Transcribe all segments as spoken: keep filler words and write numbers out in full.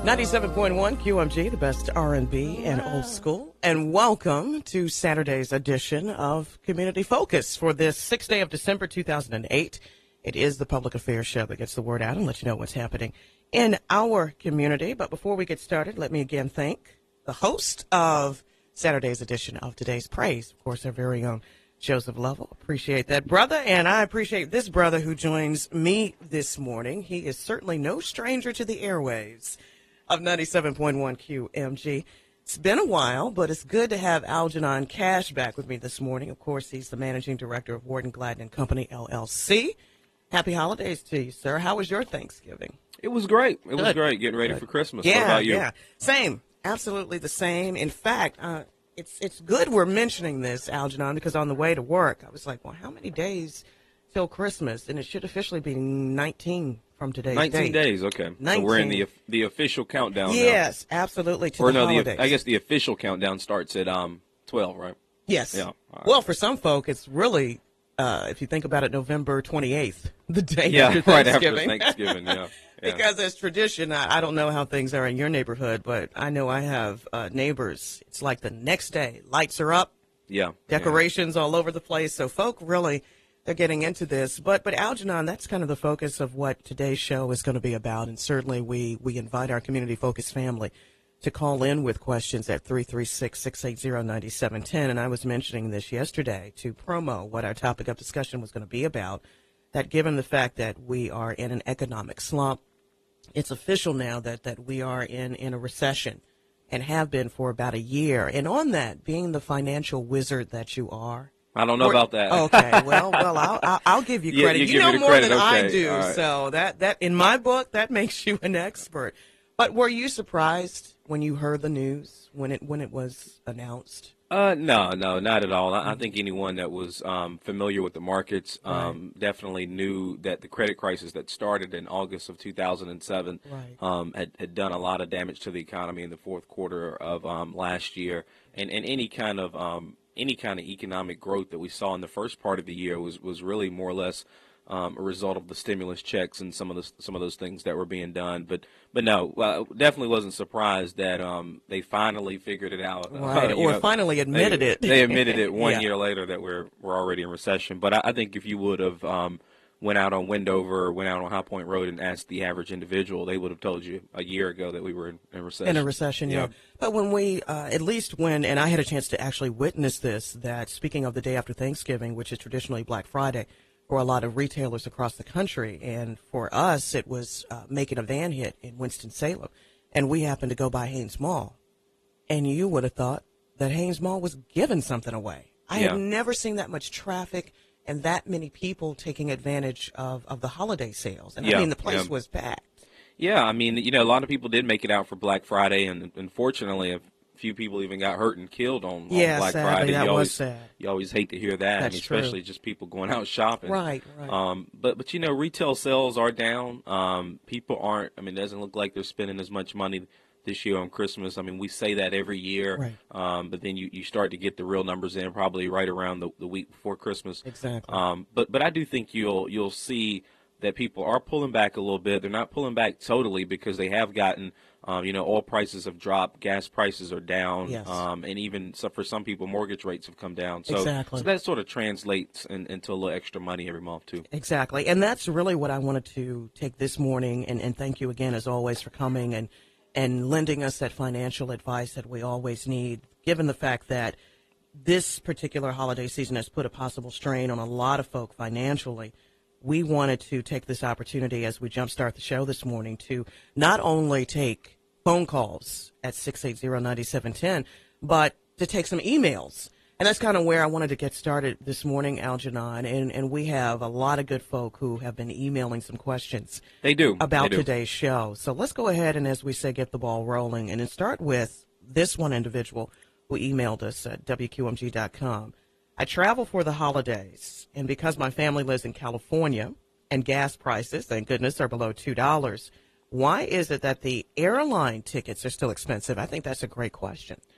ninety-seven point one Q M G, the best R and B and old school. And welcome to Saturday's edition of Community Focus for this sixth day of December two thousand eight. It is the public affairs show that gets the word out and lets you know what's happening in our community. But before we get started, let me again thank the host of Saturday's edition of Today's Praise, of course, our very own Joseph Lovell. Appreciate that, brother. And I appreciate this brother who joins me this morning. He is certainly no stranger to the airwaves of ninety-seven point one Q M G. It's been a while, but it's good to have Algernon Cash back with me this morning. Of course, he's the managing director of Warden Gladden and Company, L L C. Happy holidays to you, sir. How was your Thanksgiving? It was great. It Good. was great. Getting ready Good. for Christmas. Yeah, what about you? Yeah, same. Absolutely the same. In fact, uh, it's it's good we're mentioning this, Algernon, because on the way to work, I was like, well, how many days till Christmas? And it should officially be nineteen from today's nineteen date. days, okay. nineteen. So we're in the the official countdown Yes, absolutely, to now. Or the no, holidays. the, I guess the official countdown starts at um twelve, right? Yes. Yeah. All right. Well, for some folk, it's really, uh, if you think about it, November twenty-eighth, the day Yeah, after right Thanksgiving. after Thanksgiving, yeah. yeah. Because as tradition, I, I don't know how things are in your neighborhood, but I know I have uh, neighbors. It's like the next day, lights are up, yeah. decorations all over the place. So folk really, they're getting into this. But but Algernon, that's kind of the focus of what today's show is going to be about. And certainly we, we invite our community focused family to call in with questions at three three six, six eight zero, nine seven one zero. And I was mentioning this yesterday to promo what our topic of discussion was going to be about, that given the fact that we are in an economic slump, it's official now that, that we are in, in a recession and have been for about a year. And on that, being the financial wizard that you are. I don't know or, about that. Okay, well, well, I'll, I'll, I'll give you Yeah, credit. you you give know me the more credit, than I okay, do. all right. So that, that, in my book, that makes you an expert. But were you surprised when you heard the news, when it when it was announced? Uh, no, no, not at all. I, I think anyone that was um, familiar with the markets um, Right. definitely knew that the credit crisis that started in August of two thousand seven Right. um, had, had done a lot of damage to the economy in the fourth quarter of um, last year, and, and any kind of um, any kind of economic growth that we saw in the first part of the year was was really more or less Um, a result of the stimulus checks and some of the some of those things that were being done, but but no, well, definitely wasn't surprised that um, they finally figured it out, Right, uh, or know, finally admitted they, it. They admitted it one Yeah. year later that we're we're already in recession. But I, I think if you would have um, went out on Wendover or went out on High Point Road and asked the average individual, they would have told you a year ago that we were in, in recession. In a recession, yeah. But when we, uh, at least when, and I had a chance to actually witness this, that speaking of the day after Thanksgiving, which is traditionally Black Friday for a lot of retailers across the country, and for us, it was uh, making a van hit in Winston-Salem, and we happened to go by Haynes Mall, and you would have thought that Haynes Mall was giving something away. I Yeah. had never seen that much traffic and that many people taking advantage of, of the holiday sales, and Yeah, I mean, the place yeah. was packed. Yeah, I mean, you know, a lot of people did make it out for Black Friday, and unfortunately, a few people even got hurt and killed on, on Yeah, Black sadly, Friday. that you was always, sad. You always hate to hear that, I That's mean, true. especially just people going out shopping. Right, right. Um, but but you know, retail sales are down. Um, people aren't. I mean, it doesn't look like they're spending as much money this year on Christmas. I mean, we say that every year, Right. um, but then you, you start to get the real numbers in probably right around the, the week before Christmas. Exactly. Um, but but I do think you'll you'll see that people are pulling back a little bit. They're not pulling back totally because they have gotten, um, you know, oil prices have dropped, gas prices are down, Yes. um, and even so for some people, mortgage rates have come down. So, Exactly. so that sort of translates in, into a little extra money every month too. Exactly. And that's really what I wanted to take this morning. And, and thank you again, as always, for coming and, and lending us that financial advice that we always need, given the fact that this particular holiday season has put a possible strain on a lot of folk financially. We wanted to take this opportunity as we jumpstart the show this morning to not only take phone calls at six eight zero, nine seven one zero, but to take some emails. And that's kind of where I wanted to get started this morning, Algernon. And, and we have a lot of good folk who have been emailing some questions They do. about They do. today's show. So let's go ahead and, as we say, get the ball rolling. And then start with this one individual who emailed us at W Q M G dot com. I travel for the holidays, and because my family lives in California and gas prices, thank goodness, are below two dollars, why is it that the airline tickets are still expensive? I think that's a great question.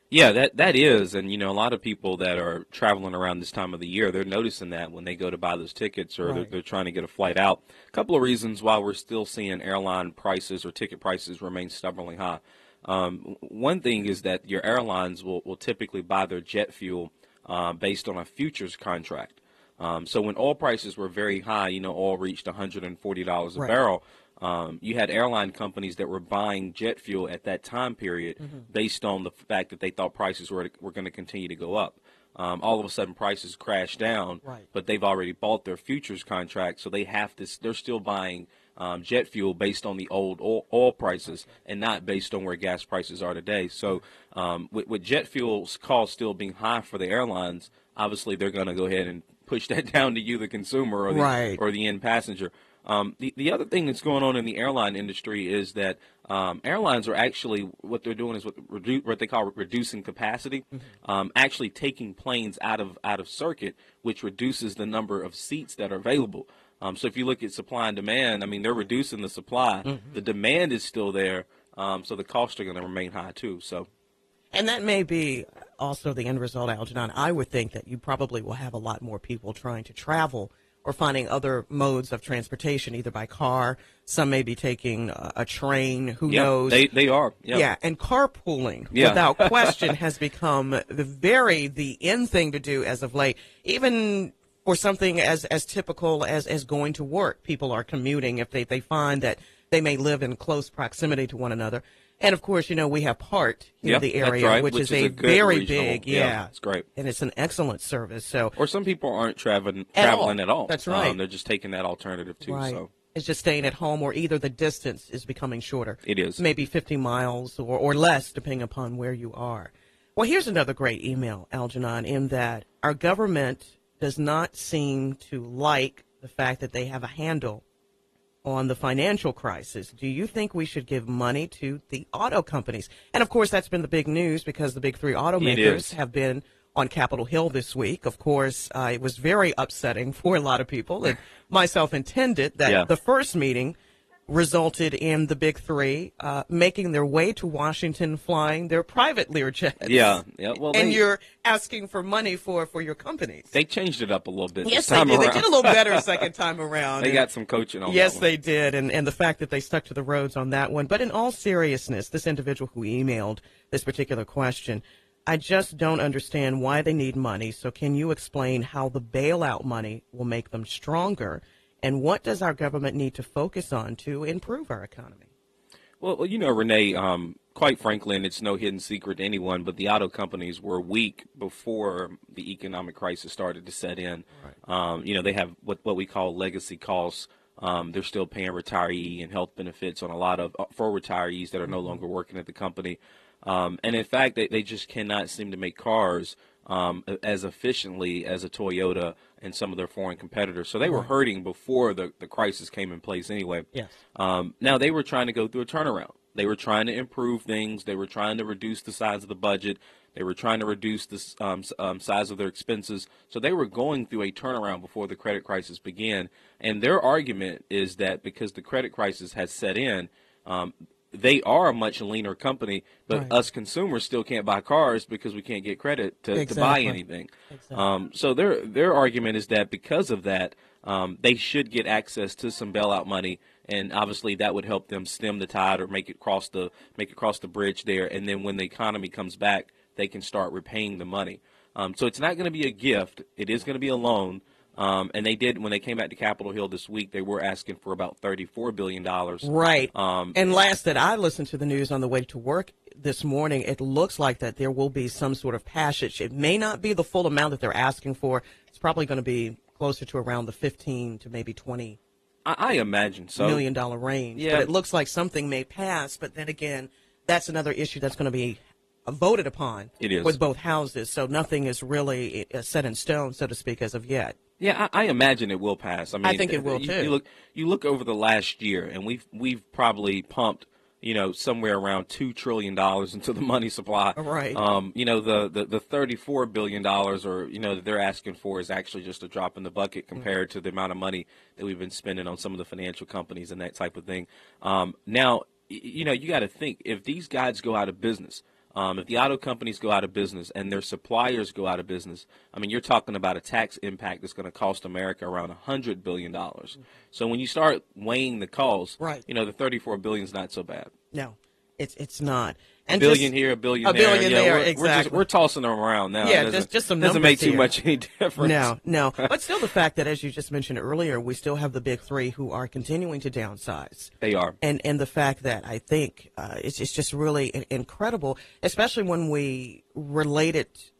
Yeah, that that is, and you know, a lot of people that are traveling around this time of the year, they're noticing that when they go to buy those tickets or they're, Right. they're trying to get a flight out. A couple of reasons why we're still seeing airline prices or ticket prices remain stubbornly high. Um, one thing is that your airlines will, will typically buy their jet fuel uh, based on a futures contract. Um, so when oil prices were very high, you know, oil reached one hundred forty dollars a Right. barrel. Um, you had airline companies that were buying jet fuel at that time period Mm-hmm. based on the fact that they thought prices were were going to continue to go up. Um, all of a sudden, prices crashed down, Right. but they've already bought their futures contract, so they have to. They're still buying um, jet fuel based on the old oil, oil prices and not based on where gas prices are today. So, um, with, with jet fuel's cost still being high for the airlines, obviously they're going to go ahead and push that down to you, the consumer, or the Right. or the end passenger. Um, the, the other thing that's going on in the airline industry is that um, airlines are actually, what they're doing is what, redu- what they call reducing capacity, um, actually taking planes out of out of circuit, which reduces the number of seats that are available. Um, so if you look at supply and demand, I mean, they're reducing the supply. The demand is still there, um, so the costs are going to remain high too. So And that may be also the end result, Algernon. I would think that you probably will have a lot more people trying to travel or finding other modes of transportation, either by car. Some may be taking uh, a train. Who yeah, knows? they they are. Yeah. Yeah, and carpooling, Yeah. without question, has become the very the in thing to do as of late. Even for something as as typical as as going to work, people are commuting if they they find that they may live in close proximity to one another. And of course, you know, we have PART in Yeah, the that's area, right, which, which is, is a, a good very regional- big, yeah, yeah, it's great. and it's an excellent service. So Or some people aren't traveling At all. traveling at all. That's right. Um, they're just taking that alternative too. right, So it's just staying at home, or either the distance is becoming shorter. it is. Maybe fifty miles or, or less, depending upon where you are. Well, here's another great email, Algernon, in that our government does not seem to like the fact that they have a handle on the financial crisis. Do you think we should give money to the auto companies? And of course, that's been the big news because the big three automakers is. have been on Capitol Hill this week. Of course, uh, it was very upsetting for a lot of people, and myself intended, that Yeah. the first meeting resulted in the big three uh, making their way to Washington, flying their private Learjets. Yeah, yeah. Well, And they, you're asking for money for, for your companies. they changed it up a little bit Yes, this they time did. around. They did a little better second time around. They And- got some coaching on Yes, that one. they did, and and the fact that they stuck to the roads on that one. But in all seriousness, this individual who emailed this particular question, I just don't understand why they need money. So can you explain how the bailout money will make them stronger, and what does our government need to focus on to improve our economy? Well, well, you know, Renee, um, quite frankly, and it's no hidden secret to anyone, but the auto companies were weak before the economic crisis started to set in. Um, you know, they have what, what we call legacy costs. Um, they're still paying retiree and health benefits on a lot of, uh, for retirees that are no longer working at the company. Um, and in fact, they, they just cannot seem to make cars um, as efficiently as a Toyota and some of their foreign competitors. So they were hurting before the, the crisis came in place anyway. Yes. Um, now they were trying to go through a turnaround. They were trying to improve things. They were trying to reduce the size of the budget. They were trying to reduce the um, s- um, size of their expenses. So they were going through a turnaround before the credit crisis began. And their argument is that because the credit crisis has set in, um, they are a much leaner company, but Right. us consumers still can't buy cars because we can't get credit to, to buy Exactly. anything. Exactly. Um, so their their argument is that because of that, um, they should get access to some bailout money, and obviously that would help them stem the tide or make it cross the make it cross the bridge there. And then when the economy comes back, they can start repaying the money. Um, so it's not going to be a gift; it is going to be a loan. Um, and they did, when they came back to Capitol Hill this week, they were asking for about thirty-four billion dollars. Right. Um, and last that I listened to the news on the way to work this morning, it looks like that there will be some sort of passage. It may not be the full amount that they're asking for. It's probably going to be closer to around the fifteen to maybe twenty I, I imagine so. million dollar range. Yeah. But it looks like something may pass. But then again, that's another issue that's going to be voted upon It is. with both houses. So nothing is really uh, set in stone, so to speak, as of yet. Yeah, I, I imagine it will pass. I mean, I think it will, you, too. You look, you look over the last year, and we've we've probably pumped, you know, somewhere around two trillion dollars into the money supply. Right. Um, you know, the the, the thirty-four billion dollars, or you know, that they're asking for is actually just a drop in the bucket compared to the amount of money that we've been spending on some of the financial companies and that type of thing. Um, now, y- you know, you got to think if these guys go out of business. Um, if the auto companies go out of business and their suppliers go out of business, I mean, you're talking about a tax impact that's going to cost America around one hundred billion dollars. So when you start weighing the cost, Right. you know, the thirty-four billion dollars is not so bad. No, it's it's not. A And billion just, here, a billion a there. billion yeah, there, we're, exactly. We're, just, we're tossing them around now. Yeah, It just just some doesn't numbers make too here. much any difference. No, no. But still, the fact that, as you just mentioned earlier, we still have the big three who are continuing to downsize. They are. And and the fact that I think uh, it's, it's just really in- incredible, especially when we relate it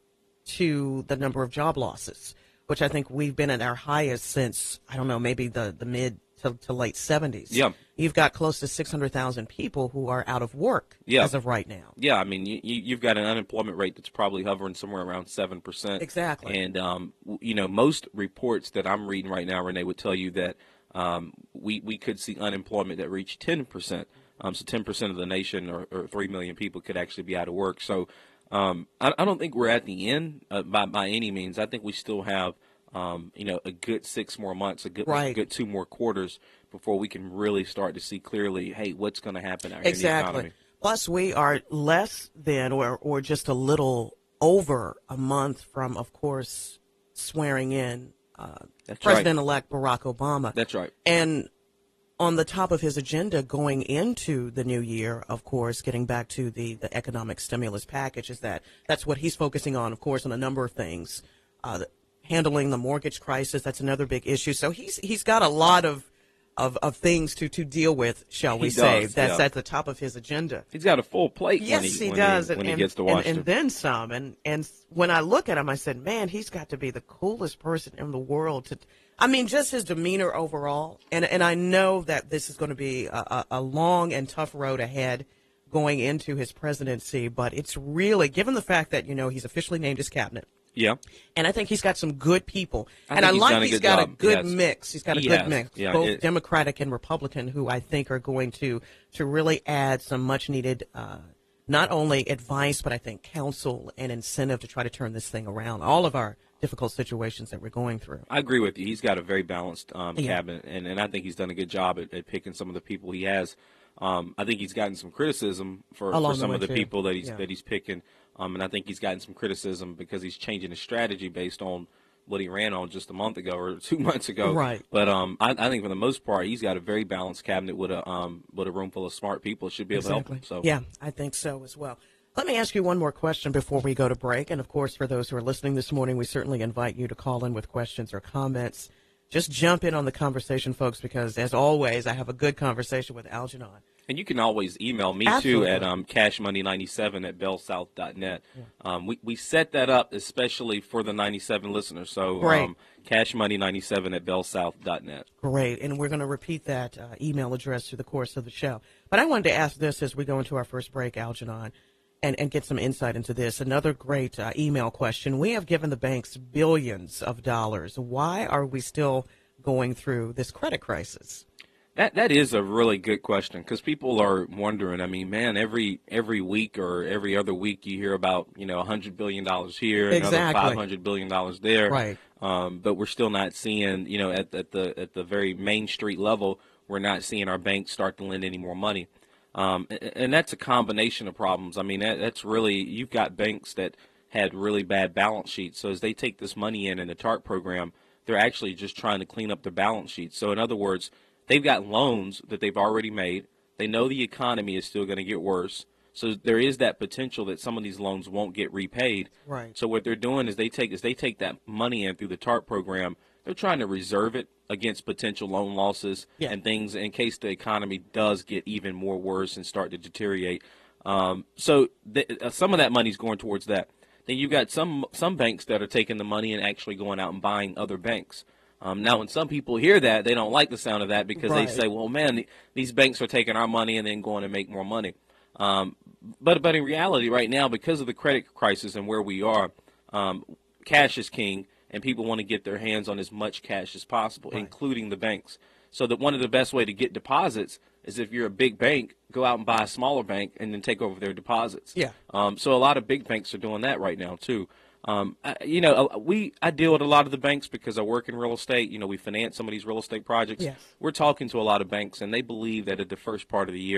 to the number of job losses, which I think we've been at our highest since, I don't know, maybe the, the mid to, to late seventies. Yeah. You've got close to six hundred thousand people who are out of work Yeah. as of right now. Yeah, I mean, you, you- you've got an unemployment rate that's probably hovering somewhere around seven percent. Exactly. And, um, w- you know, most reports that I'm reading right now, Renee, would tell you that um, we, we could see unemployment that reach ten percent. Um, so ten percent of the nation, or, or three million people, could actually be out of work. So um, I, I don't think we're at the end uh, by, by any means. I think we still have, um, you know, a good six more months, a good, Right. a good two more quarters before we can really start to see clearly, hey, what's going to happen out here in the Exactly. economy. Plus, we are less than or, or just a little over a month from, of course, swearing in uh, That's right. President-elect Barack Obama. That's right. And on the top of his agenda going into the new year, of course, getting back to the, the economic stimulus package, is that that's what he's focusing on, of course, on a number of things. Uh, handling the mortgage crisis, that's another big issue. So he's he's got a lot of of, of things to, to deal with, shall we He say, does, that's yeah. at the top of his agenda. He's got a full plate Yes, when he, he when does. he, when and, he gets to and, Washington. and then some. And, and when I look at him, I said, man, he's got to be the coolest person in the world. To, I mean, just his demeanor overall. And, and I know that this is going to be a, a, a long and tough road ahead going into his presidency. But it's really, given the fact that, you know, he's officially named his cabinet. Yeah. And I think he's got some good people. I and think I he's like done a he's good got a job. good Yes. mix. He's got a He good has. mix, Yeah, both it- Democratic and Republican, who I think are going to, to really add some much needed, uh, not only advice, but I think counsel and incentive to try to turn this thing around. All of our difficult situations that we're going through. I agree with you. He's got a very balanced um, Yeah. cabinet, and, and I think he's done a good job at, at picking some of the people he has. Um, I think he's gotten some criticism for, Along for the some way, of the too. people that he's Yeah. that he's picking, um, and I think he's gotten some criticism because he's changing his strategy based on what he ran on just a month ago or two months ago. Right. But um, I, I think for the most part, he's got a very balanced cabinet with a um, with a room full of smart people. It should be able to help him. So Yeah, I think so as well. Let me ask you one more question before we go to break. And of course, for those who are listening this morning, we certainly invite you to call in with questions or comments. Just jump in on the conversation, folks, because as always, I have a good conversation with Algernon. And you can always email me, Absolutely. too, at um, cash money ninety-seven at bell south dot net. Um, we, we set that up especially for the ninety-seven listeners. So Great. um, cash money ninety-seven at bell south dot net. Great. And we're going to repeat that uh, email address through the course of the show. But I wanted to ask this as we go into our first break, Algernon, and, and get some insight into this. Another great uh, email question. We have given the banks billions of dollars. Why are we still going through this credit crisis? That that is a really good question because people are wondering. I mean, man, every every week or every other week you hear about you know a hundred billion dollars here, another Exactly. five hundred billion dollars there, Right. Um, but we're still not seeing you know at at the at the very Main Street level, we're not seeing our banks start to lend any more money, um, and, and that's a combination of problems. I mean, that, that's really you've got banks that had really bad balance sheets, so as they take this money in in the TARP program, they're actually just trying to clean up their balance sheets. So in other words, they've got loans that they've already made. They know the economy is still going to get worse. So there is that potential that some of these loans won't get repaid. Right. So what they're doing is they take is they take that money in through the TARP program. They're trying to reserve it against potential loan losses Yeah. and things in case the economy does get even more worse and start to deteriorate. Um, so th- uh, some of that money is going towards that. Then you've got some some banks that are taking the money and actually going out and buying other banks. Um, now, when some people hear that, they don't like the sound of that because Right. they say, well, man, th- these banks are taking our money and then going to make more money. Um, but but in reality, right now, because of the credit crisis and where we are, um, cash is king, and people want to get their hands on as much cash as possible, Right. including the banks. So that one of the best way to get deposits is if you're a big bank, go out and buy a smaller bank and then take over their deposits. Yeah. Um, so a lot of big banks are doing that right now too. Um, I, you know, uh, we I deal with a lot of the banks because I work in real estate. You know, we finance some of these real estate projects. Yes. We're talking to a lot of banks, and they believe that at the first part of the year,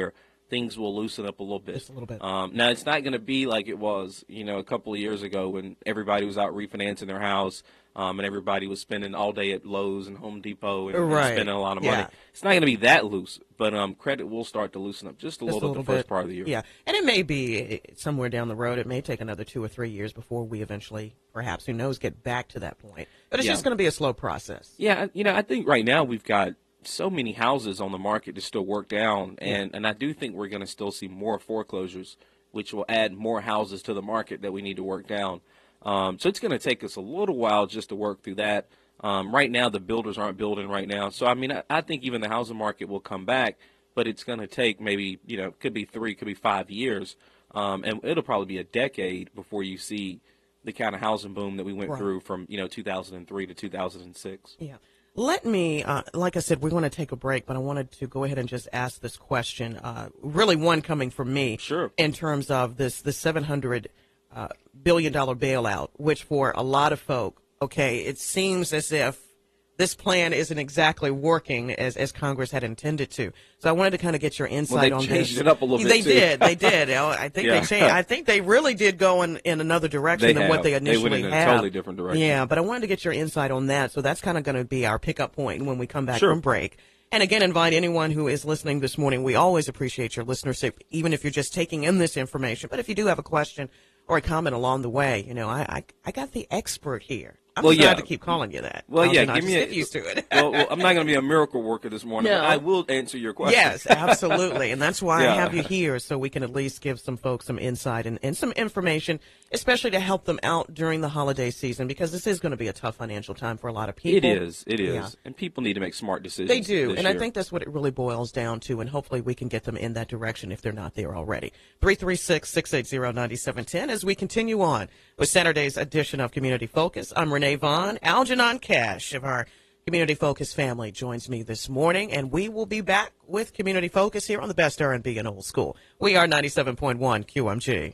things will loosen up a little bit. Just a little bit. Um, now, it's not going to be like it was, you know, a couple of years ago when everybody was out refinancing their house um, and everybody was spending all day at Lowe's and Home Depot and, Right. and spending a lot of money. Yeah. It's not going to be that loose, but um, credit will start to loosen up just a Just little a bit little the first bit. part of the year. Yeah, and it may be uh, somewhere down the road. It may take another two or three years before we eventually, perhaps, who knows, get back to that point. But it's Yeah. just going to be a slow process. Yeah, you know, I think right now we've got so many houses on the market to still work down, and, and I do think we're going to still see more foreclosures, which will add more houses to the market that we need to work down. Um, so it's going to take us a little while just to work through that. Um, right now, the builders aren't building right now. So, I mean, I, I think even the housing market will come back, but it's going to take maybe, you know, could be three, could be five years. Um, and it'll probably be a decade before you see the kind of housing boom that we went Right. through from, you know, two thousand three to two thousand six. Yeah. Let me, uh, like I said, we're going to take a break, but I wanted to go ahead and just ask this question. Uh, really, one coming from me. Sure. In terms of this, the seven hundred uh, billion dollar bailout, which for a lot of folk, okay, it seems as if this plan isn't exactly working as, as Congress had intended to. So I wanted to kind of get your insight they've on changed this. it up a little bit, They too. did. They did. You know, I think Yeah. they changed. I think they really did go in, in another direction They than what have. they They initially went in a had. totally different direction. Yeah, but I wanted to get your insight on that. So that's kind of going to be our pickup point when we come back Sure. from break. And again, invite anyone who is listening this morning. We always appreciate your listenership, even if you're just taking in this information. But if you do have a question or a comment along the way, you know, I I, I got the expert here. I'm Well, glad yeah. to keep calling you that. Well, I'll yeah, not give me just a, get used to it. well, well, I'm not going to be a miracle worker this morning, No. but I will answer your question. Yes, absolutely. And that's why Yeah. I have you here, so we can at least give some folks some insight and, and some information, especially to help them out during the holiday season, because this is going to be a tough financial time for a lot of people. It is. It is. Yeah. And people need to make smart decisions. They do, this and I year. think that's what it really boils down to, and hopefully we can get them in that direction if they're not there already. three three six, six eight zero, nine seven one zero as we continue on with Saturday's edition of Community Focus. I'm Renee Vaughn. Algernon Cash of our Community Focus family joins me this morning, and we will be back with Community Focus here on the best R and B in old school. We are ninety-seven point one Q M G.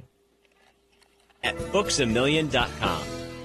At books a million dot com.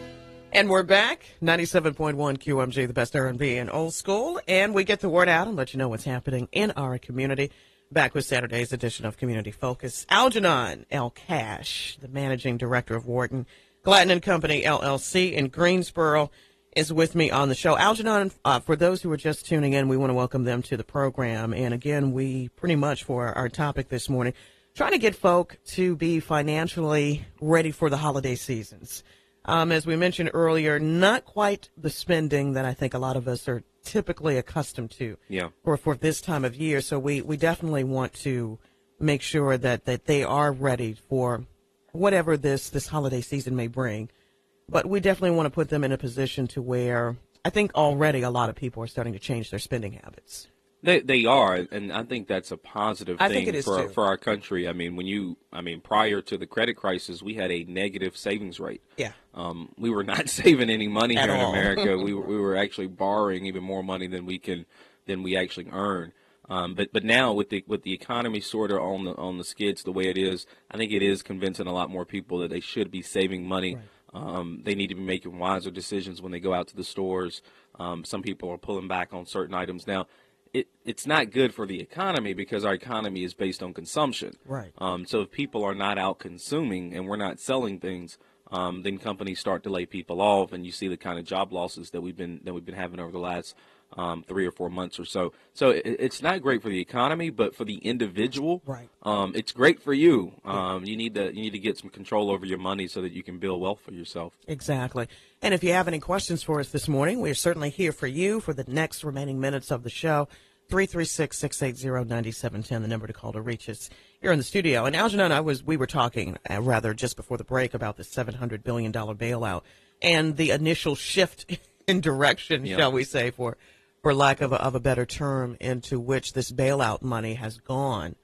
And we're back, ninety-seven point one Q M G, the best R and B in old school, and we get the word out and let you know what's happening in our community. Back with Saturday's edition of Community Focus. Algernon L. Cash, the managing director of Wharton Glatton and Company, L L C in Greensboro, is with me on the show. Algernon, uh, for those who are just tuning in, we want to welcome them to the program. And again, we pretty much, for our topic this morning, trying to get folk to be financially ready for the holiday seasons. Um, as we mentioned earlier, not quite the spending that I think a lot of us are typically accustomed to Yeah. for, for this time of year. So we, we definitely want to make sure that, that they are ready for whatever this, this holiday season may bring. But we definitely want to put them in a position to where I think already a lot of people are starting to change their spending habits. They they are, and I think that's a positive I thing think it is for too. for our country. I mean, when you, I mean, prior to the credit crisis, we had a negative savings rate. Yeah. Um, we were not saving any money At here all. in America. we were, we were actually borrowing even more money than we can than we actually earn. Um, but but now with the with the economy sort of on the on the skids the way it is, I think it is convincing a lot more people that they should be saving money. Right. Um, they need to be making wiser decisions when they go out to the stores. Um, some people are pulling back on certain items now. It, it's not good for the economy because our economy is based on consumption. Right. Um, so if people are not out consuming and we're not selling things, um, then companies start to lay people off, and you see the kind of job losses that we've been that we've been having over the last um, three or four months or so. So it, it's not great for the economy, but for the individual, Right. um, it's great for you. Um, you need to you need to get some control over your money so that you can build wealth for yourself. Exactly. And if you have any questions for us this morning, we're certainly here for you for the next remaining minutes of the show. three three six, six eight zero, nine seven one zero, the number to call to reach us here in the studio. And Algernon, I was, we were talking uh, rather just before the break about the seven hundred billion dollars bailout and the initial shift in direction, Yeah. shall we say, for for lack of a, of a better term, into which this bailout money has gone.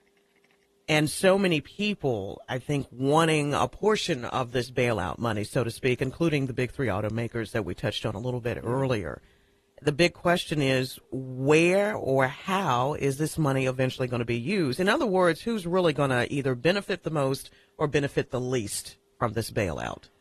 And so many people, I think, wanting a portion of this bailout money, so to speak, including the big three automakers that we touched on a little bit earlier. The big question is, where or how is this money eventually going to be used? In other words, who's really going to either benefit the most or benefit the least from this bailout?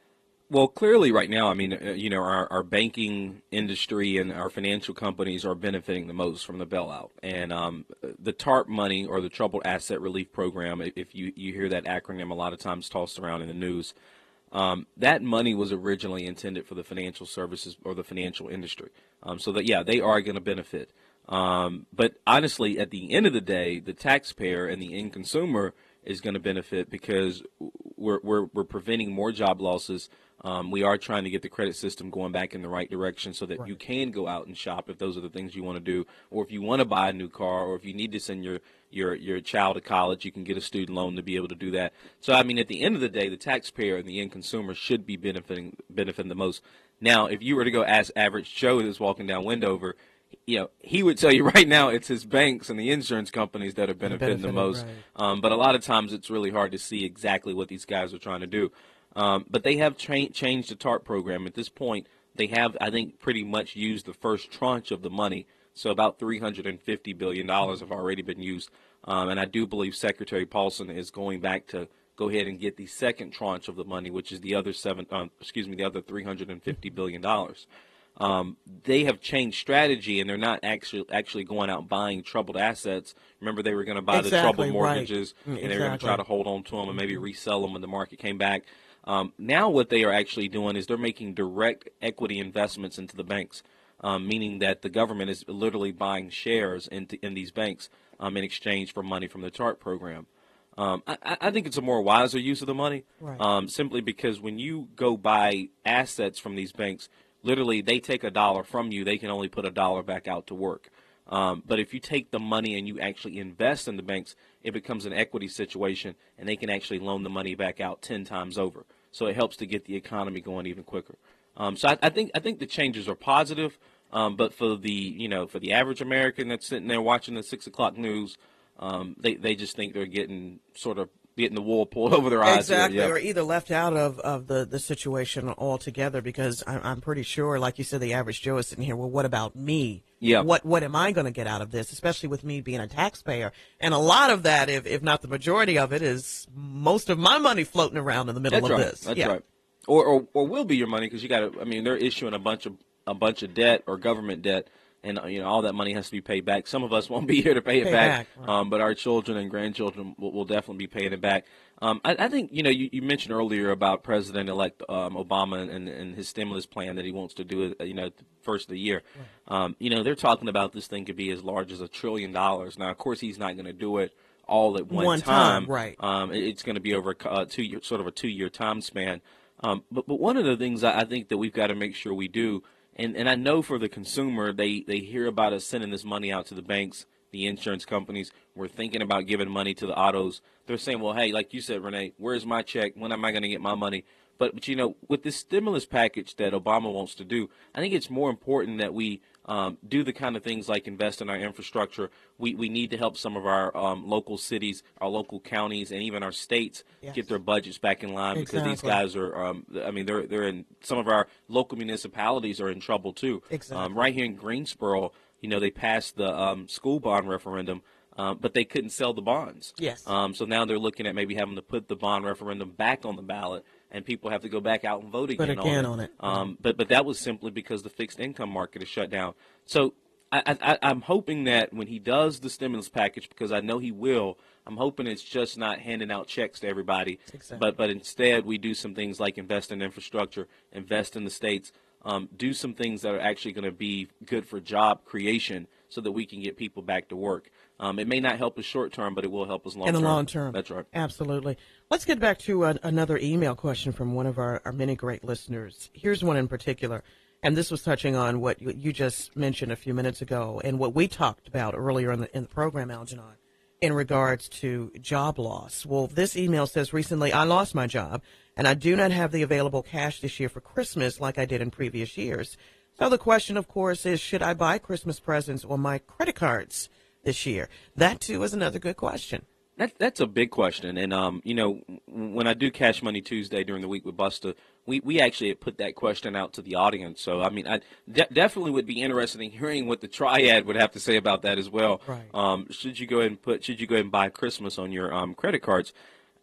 Well, clearly right now, I mean, uh, you know, our, our banking industry and our financial companies are benefiting the most from the bailout. And um, the TARP money, or the Troubled Asset Relief Program, i- if you, you hear that acronym a lot of times tossed around in the news, um, that money was originally intended for the financial services or the financial industry. Um, so that, yeah, they are going to benefit. Um, but honestly, at the end of the day, the taxpayer and the end consumer is going to benefit because we're, we're, we're preventing more job losses. Um, we are trying to get the credit system going back in the right direction so that Right. you can go out and shop if those are the things you want to do, or if you want to buy a new car, or if you need to send your, your, your child to college, you can get a student loan to be able to do that. So, I mean, at the end of the day, the taxpayer and the end consumer should be benefiting benefiting the most. Now, if you were to go ask average Joe that's walking down Wendover, you know, he would tell you right now it's his banks and the insurance companies that are benefiting the benefiting, most. right. Um, but a lot of times it's really hard to see exactly what these guys are trying to do. Um, but they have tra- changed the TARP program. At this point, they have, I think, pretty much used the first tranche of the money. So about three hundred fifty billion dollars have already been used. Um, and I do believe Secretary Paulson is going back to go ahead and get the second tranche of the money, which is the other seven, um, excuse me, the other three hundred fifty billion dollars. Um, they have changed strategy, and they're not actually actually going out buying troubled assets. Remember, they were going to buy Exactly, the troubled right. mortgages, Mm, and they were going to try exactly. to hold on to them and maybe resell them when the market came back. Um, now what they are actually doing is they're making direct equity investments into the banks, um, meaning that the government is literally buying shares into, in these banks um, in exchange for money from the TARP program. Um, I, I think it's a more wiser use of the money, Right. um, simply because when you go buy assets from these banks, literally they take a dollar from you, they can only put a dollar back out to work. Um, but if you take the money and you actually invest in the banks, it becomes an equity situation, and they can actually loan the money back out ten times over. So it helps to get the economy going even quicker. Um, so I, I think I think the changes are positive, um, but for the you know for the average American that's sitting there watching the six o'clock news, um, they they just think they're getting sort of getting the wool pulled over their eyes. here. Exactly, Yeah. or either left out of, of the, the situation altogether, because I'm, I'm pretty sure, like you said, the average Joe is sitting here, well, what about me? Yeah. What what am I going to get out of this, especially with me being a taxpayer? And a lot of that, if, if not the majority of it, is most of my money floating around in the middle That's of right. this. That's yeah. right. Or, or or will be your money, because you got to. I mean, they're issuing a bunch of a bunch of debt or government debt, and you know all that money has to be paid back. Some of us won't be here to pay it Pay back, back, right. um, but our children and grandchildren will, will definitely be paying it back. Um, I, I think you know you, you mentioned earlier about President-elect um, Obama and, and his stimulus plan that he wants to do it. You know, the first of the year. Um, you know, they're talking about this thing could be as large as a trillion dollars. Now, of course, he's not going to do it all at one, One time, right. Um, it- it's going to be over a uh, two year, sort of a two year time span. Um, but but one of the things I I think that we've got to make sure we do, and, and I know for the consumer, they, they hear about us sending this money out to the banks, the insurance companies. We're thinking about giving money to the autos. They're saying, well, hey, like you said, Renee, where's my check? When am I going to get my money? But, but, you know, with this stimulus package that Obama wants to do, I think it's more important that we um, do the kind of things like invest in our infrastructure. We, we need to help some of our um, local cities, our local counties, and even our states Yes. get their budgets back in line, because these Exactly. guys are, um, I mean, they're, they're in, some of our local municipalities are in trouble too. Exactly. Um, right here in Greensboro, you know, they passed the um, school bond referendum, um, but they couldn't sell the bonds. Yes. Um, so now they're looking at maybe having to put the bond referendum back on the ballot, and people have to go back out and vote again, But again on on it. it. Um, but but that was simply because the fixed income market is shut down. So I, I, I'm hoping that when he does the stimulus package, because I know he will, I'm hoping it's just not handing out checks to everybody, Exactly. but but instead we do some things like invest in infrastructure, invest in the states, um, do some things that are actually going to be good for job creation, so that we can get people back to work. Um, it may not help us short term, but it will help us long In term. the long term. That's right. Absolutely. Let's get back to a, another email question from one of our, our many great listeners. Here's one in particular, and this was touching on what you, you just mentioned a few minutes ago and what we talked about earlier in the, in the program, Algernon, in regards to job loss. Well, this email says, recently I lost my job, and I do not have the available cash this year for Christmas like I did in previous years. So the question, of course, is should I buy Christmas presents on my credit cards this year? That, too, is another good question. That, that's a big question. And, um, you know, when I do Cash Money Tuesday during the week with Busta, we, we actually put that question out to the audience. So, I mean, I de- definitely would be interested in hearing what the triad would have to say about that as well. Right. Um, should you go ahead and put, should you go ahead and buy Christmas on your um, credit cards?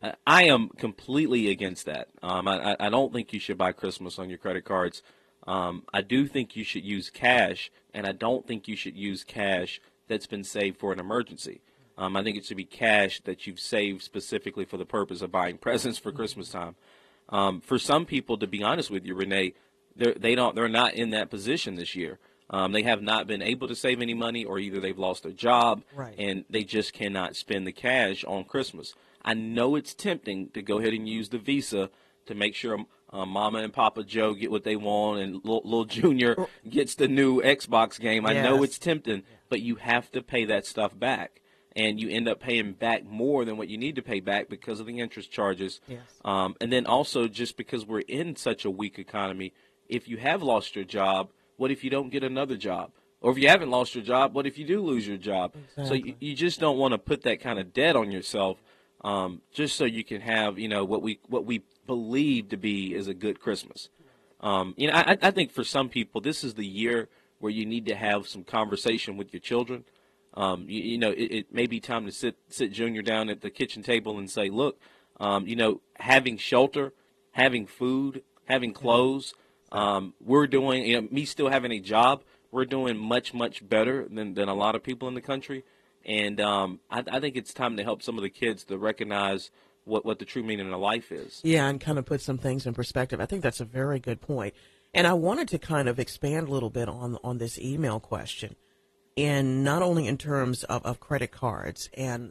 I, I am completely against that. Um, I, I don't think you should buy Christmas on your credit cards. Um, I do think you should use cash, and I don't think you should use cash that's been saved for an emergency. Um, I think it should be cash that you've saved specifically for the purpose of buying presents for Christmas time. Um, for some people, to be honest with you, Renee, they're, they don't, they're not in that position this year. Um, they have not been able to save any money, or either they've lost their job, right. and they just cannot spend the cash on Christmas. I know it's tempting to go ahead and use the Visa to make sure uh, Mama and Papa Joe get what they want, and little, little Junior gets the new Xbox game. I Yes. know it's tempting, but you have to pay that stuff back. And you end up paying back more than what you need to pay back because of the interest charges. Yes. Um, and then also just because we're in such a weak economy, if you have lost your job, what if you don't get another job? Or if you haven't lost your job, what if you do lose your job? Exactly. So you, you just don't want to put that kind of debt on yourself, um, just so you can have, you know, what we what we believe to be is a good Christmas. Um, you know, I, I think for some people, this is the year where you need to have some conversation with your children. Um, you, you know, it, it may be time to sit sit Junior down at the kitchen table and say, look, um, you know, having shelter, having food, having clothes, um, we're doing, you know, me still having a job, we're doing much, much better than, than a lot of people in the country. And um, I, I think it's time to help some of the kids to recognize what, what the true meaning of life is. Yeah, and kind of put some things in perspective. I think that's a very good point. And I wanted to kind of expand a little bit on on this email question. And not only in terms of, of credit cards, and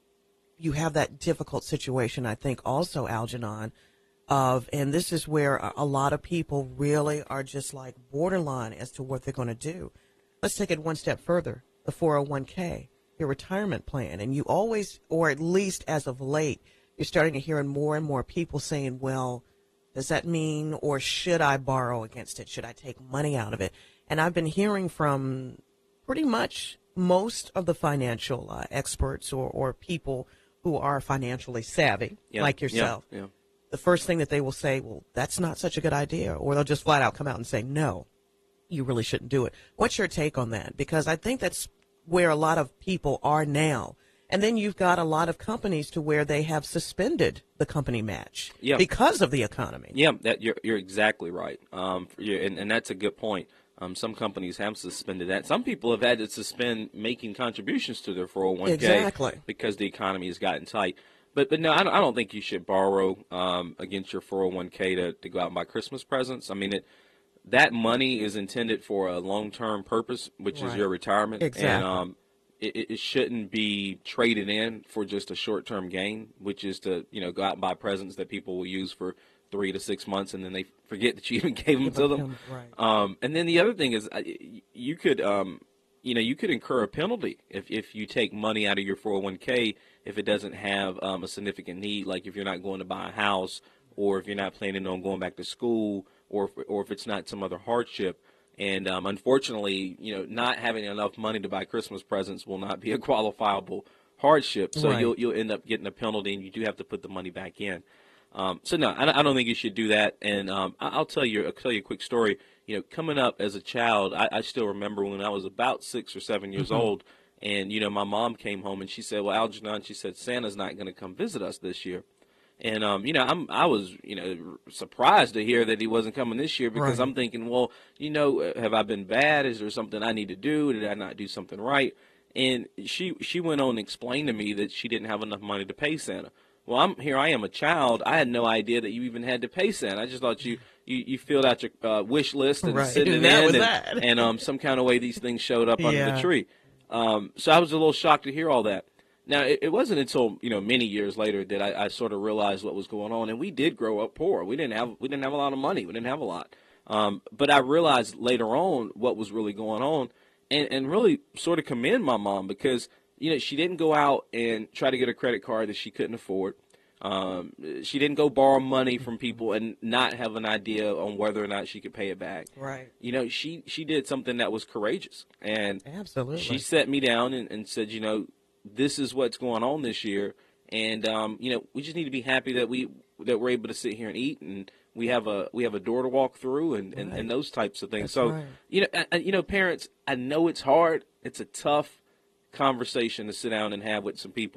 you have that difficult situation, I think, also, Algernon, of, and this is where a, a lot of people really are just like borderline as to what they're going to do. Let's take it one step further, the four oh one k, your retirement plan. And you always, or at least as of late, you're starting to hear more and more people saying, well, does that mean, or should I borrow against it? Should I take money out of it? And I've been hearing from pretty much most of the financial uh, experts or, or people who are financially savvy, Yeah, like yourself, yeah, yeah. the first thing that they will say, well, that's not such a good idea, or they'll just flat out come out and say, no, you really shouldn't do it. What's your take on that? Because I think that's where a lot of people are now. And then you've got a lot of companies to where they have suspended the company match Yeah. because of the economy. Yeah, that you're you're exactly right. Um, you and, and that's a good point. Um, some companies have suspended that. Some people have had to suspend making contributions to their four oh one k Exactly. because the economy has gotten tight. But but no, I don't, I don't think you should borrow um, against your four oh one k to, to go out and buy Christmas presents. I mean, it that money is intended for a long-term purpose, which Right. is your retirement. Exactly. And um, it, it shouldn't be traded in for just a short-term gain, which is to, you know, go out and buy presents that people will use for three to six months, and then they forget that you even gave them to them. Right. Um, and then the other thing is, uh, you could, um, you know, you could incur a penalty if, if you take money out of your four oh one k if it doesn't have um, a significant need, like if you're not going to buy a house, or if you're not planning on going back to school, or if, or if it's not some other hardship. And um, unfortunately, you know, not having enough money to buy Christmas presents will not be a qualifiable hardship. So Right. you'll you'll end up getting a penalty, and you do have to put the money back in. Um, so no, I, I don't think you should do that. And um, I, I'll tell you, I'll tell you a quick story. You know, coming up as a child, I, I still remember when I was about six or seven years Mm-hmm. old, and you know, my mom came home and she said, "Well, Algernon," she said, "Santa's not going to come visit us this year." And um, you know, I'm I was you know surprised to hear that he wasn't coming this year, because Right. I'm thinking, well, you know, have I been bad? Is there something I need to do? Did I not do something right? And she she went on and explained to me that she didn't have enough money to pay Santa. Well, I'm here. I am a child. I had no idea that you even had to pay Santa. I just thought you you, you filled out your uh, wish list and Right. sent it And that in, was and, that. and um, some kind of way these things showed up under Yeah. the tree. Um, so I was a little shocked to hear all that. Now, it, it wasn't until you know many years later that I, I sort of realized what was going on, and we did grow up poor. We didn't have we didn't have a lot of money. We didn't have a lot. Um, but I realized later on what was really going on, and, and really sort of commend my mom, because you know she didn't go out and try to get a credit card that she couldn't afford. Um, she didn't go borrow money from people and not have an idea on whether or not she could pay it back. Right. You know, she she did something that was courageous, and Absolutely. she sat me down and, and said, you know, this is what's going on this year, and um, you know, we just need to be happy that we that we're able to sit here and eat, and we have a we have a door to walk through, and, and, Right. and those types of things. That's so, right. you know, I, you know, parents, I know it's hard. It's a tough conversation to sit down and have with some people.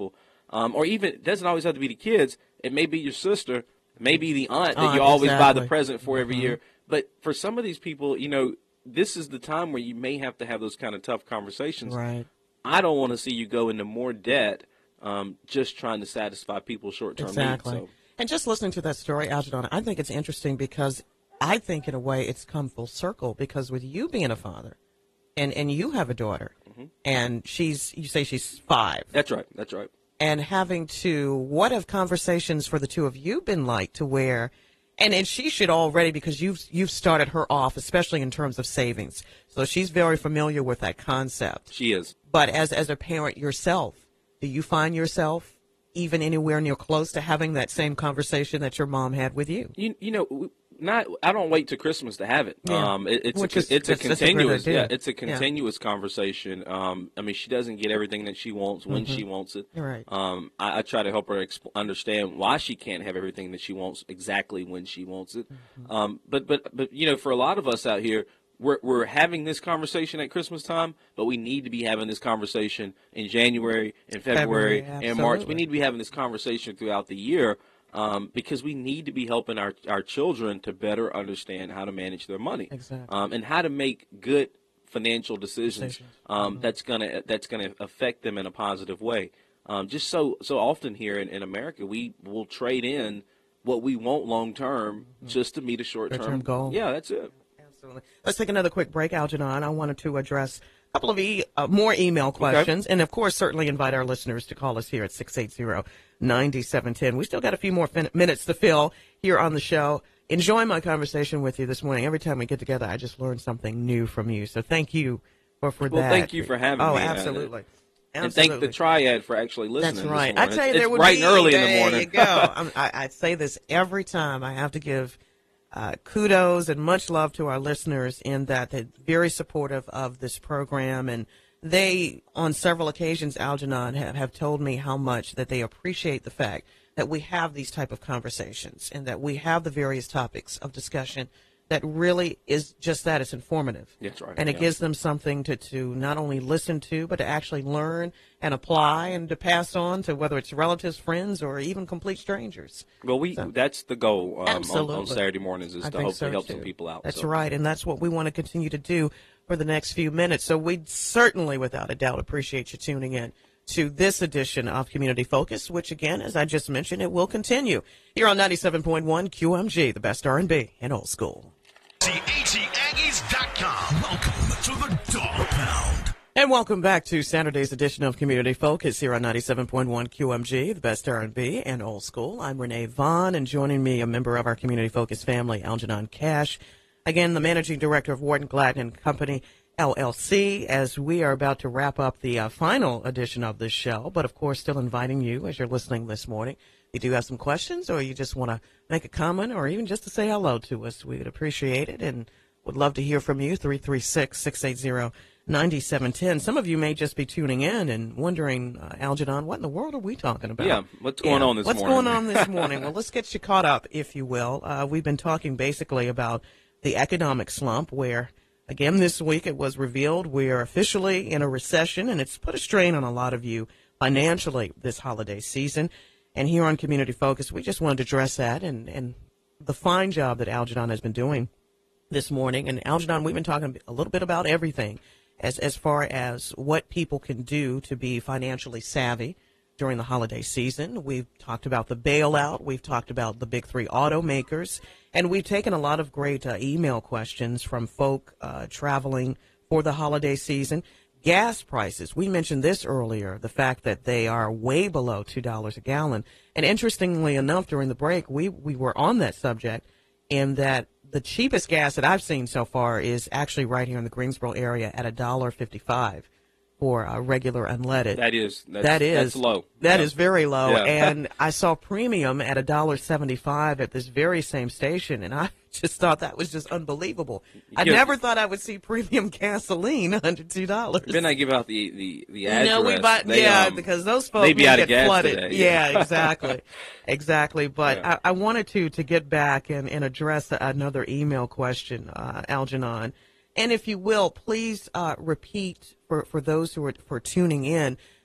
Um, or even, it doesn't always have to be the kids. It may be your sister, maybe the aunt that Aunt, you always buy the exactly. present for every Mhm. year. But for some of these people, you know, this is the time where you may have to have those kind of tough conversations. Right. I don't want to see you go into more debt um, just trying to satisfy people's short-term Exactly. needs. So. And just listening to that story, Algernon, I think it's interesting because I think in a way it's come full circle because with you being a father and, and you have a daughter Mm-hmm. and she's, you say she's five. That's right. That's right. And having to, what have conversations for the two of you been like to where, and, and she should already, because you've, you've started her off, especially in terms of savings. So she's very familiar with that concept. She is. But as, as a parent yourself, do you find yourself even anywhere near close to having that same conversation that your mom had with you? You, you know, we- not. I don't wait to Christmas to have it. Yeah. Um, it, it's Which a, is- it's a that's- that's a great continuous. idea. Yeah, it's a Yeah. continuous conversation. Um, I mean, she doesn't get everything that she wants when Mm-hmm. she wants it. Right. Um, I, I try to help her exp- understand why she can't have everything that she wants exactly when she wants it. Mm-hmm. Um, but but but you know, for a lot of us out here, we're we're having this conversation at Christmas time, but we need to be having this conversation in January, in February, February, and March. We absolutely. need to be having this conversation throughout the year. Um, because we need to be helping our, our children to better understand how to manage their money, Exactly. um, and how to make good financial decisions. Decisions. Um, Mm-hmm. That's gonna that's gonna affect them in a positive way. Um, just so so often here in, in America, we will trade in what we want long term just to meet a short Short-term term goal. Yeah, that's it. Absolutely. Let's take another quick break, Algernon. I wanted to address a couple of e- uh, more email questions, and of course, certainly invite our listeners to call us here at six eight zero, nine seven one zero. We still got a few more fin- minutes to fill here on the show. Enjoying my conversation with you this morning. Every time we get together, I just learn something new from you. So thank you for, for Well, that. thank you for having oh, me. Oh, Uh, absolutely. And thank the Absolutely. Triad for actually listening. That's this right. I morning. tell you, it's there would bright be, and early in the there morning. you go. I'm, I, I say this every time. I have to give uh, kudos and much love to our listeners in that they're very supportive of this program. And they, on several occasions, Algernon, have, have told me how much that they appreciate the fact that we have these type of conversations and that we have the various topics of discussion that really is just that. It's informative. That's right. And it Yeah. gives them something to, to not only listen to, but to actually learn and apply and to pass on to whether it's relatives, friends, or even complete strangers. Well, we So- that's the goal um, on, Absolutely. on Saturday mornings is I to think hopefully so, help too. some people out. That's so. right, and that's what we want to continue to do for the next few minutes. So we certainly, without a doubt, appreciate you tuning in to this edition of Community Focus, which again, as I just mentioned, it will continue here on ninety-seven point one Q M G, the best R and B and old school. A T Aggies dot com. Welcome to the Dog Pound. And welcome back to Saturday's edition of Community Focus here on ninety-seven point one Q M G, the best R and B and old school. I'm Renee Vaughn, and joining me, a member of our Community Focus family, Algernon Cash. Again, the managing director of Wharton Gladden and Company, L L C, as we are about to wrap up the uh, final edition of this show, but of course still inviting you as you're listening this morning. If you do have some questions or you just want to make a comment or even just to say hello to us, we would appreciate it and would love to hear from you. three three six, six eight zero, nine seven one zero. Some of you may just be tuning in and wondering, uh, Algernon, what in the world are we talking about? Yeah, what's going on this what's morning? going on this morning? Well, let's get you caught up, if you will. Uh, we've been talking basically about the economic slump where, again, this week it was revealed we're officially in a recession, and it's put a strain on a lot of you financially this holiday season. And here on Community Focus, we just wanted to address that and, and the fine job that Algernon has been doing this morning. And Algernon, we've been talking a little bit about everything as, as far as what people can do to be financially savvy during the holiday season. We've talked about the bailout. We've talked about the big three automakers. And we've taken a lot of great uh, email questions from folk uh, traveling for the holiday season. Gas prices, we mentioned this earlier, the fact that they are way below two dollars a gallon. And interestingly enough, during the break, we, we were on that subject in that the cheapest gas that I've seen so far is actually right here in the Greensboro area at one dollar fifty-five for uh, regular unleaded. That is that's, That is that's low. That Yeah. is very low. Yeah. And I saw premium at one dollar seventy-five at this very same station, and I just thought that was just unbelievable. I Yeah. never thought I would see premium gasoline under two dollars. Then I give out the the the address. No, we buy, They, yeah, um, because those folks they be will out of get gas flooded. today, Yeah, yeah. exactly, exactly. But Yeah. I, I wanted to to get back and, and address another email question, uh, Algernon. And if you will, please uh, repeat for, for those who are for tuning in